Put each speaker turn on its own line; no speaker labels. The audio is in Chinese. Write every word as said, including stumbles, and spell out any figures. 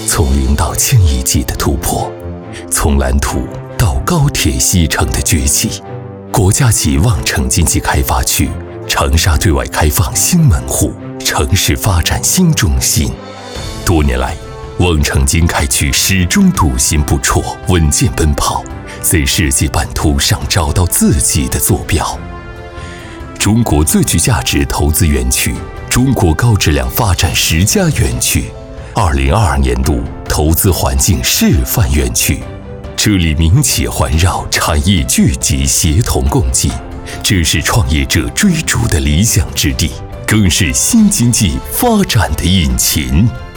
从零到千亿级的突破，从蓝图到高铁西城的崛起，国家级望城经济开发区长沙对外开放新门户，城市发展新中心。多年来，望城经开区始终笃行不辍，稳健奔跑，在世界版图上找到自己的坐标。中国最具价值投资园区，中国高质量发展十佳园区，二零二二年度投资环境示范园区。这里民企环绕，产业聚集，协同共进，这是创业者追逐的理想之地，更是新经济发展的引擎。